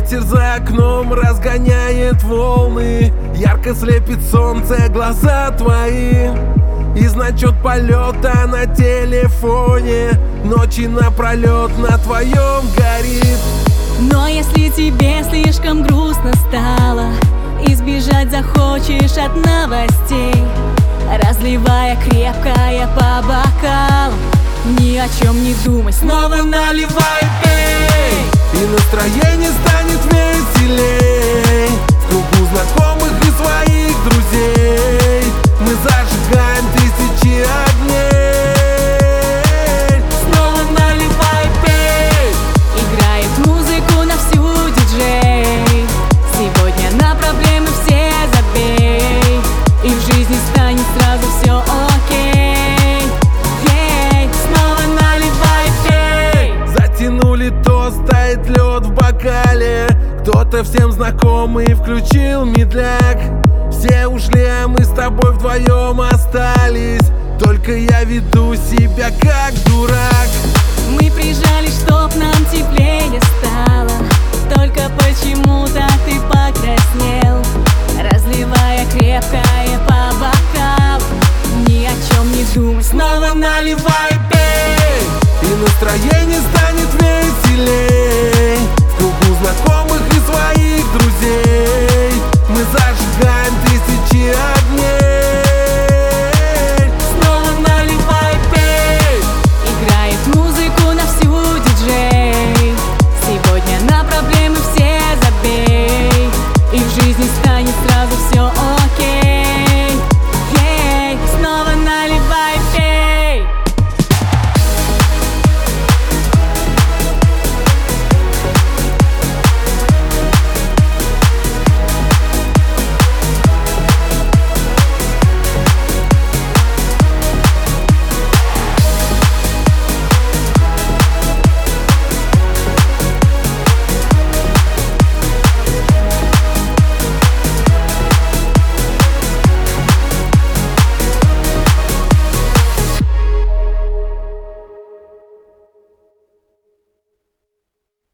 Ветер за окном разгоняет волны, ярко слепит солнце глаза твои. И значок полета на телефоне ночи напролет на твоем горит. Но если тебе слишком грустно стало, избежать захочешь от новостей, разливая крепкое по бокалам, ни о чем не думай, снова наливай, пей. И настроение станет веселей в кругу знакомых и своих друзей. Мы зажигаем тысячи огней. Снова наливай, пей. Играет музыку на всю, диджей. Сегодня на проблемы все забей, и в жизни станет сразу все окей. Снова наливай, пей. Затянули тост, тает лед в бокале. Кто-то всем знакомый включил медляк. Все ушли, а мы с тобой вдвоем остались. Только я веду себя как дурак. Мы прижались, чтоб нам теплее стало, только почему-то ты покраснел, разливая крепкое по бокалам, ни о чем не думай, снова наливай, пей. И настроение станет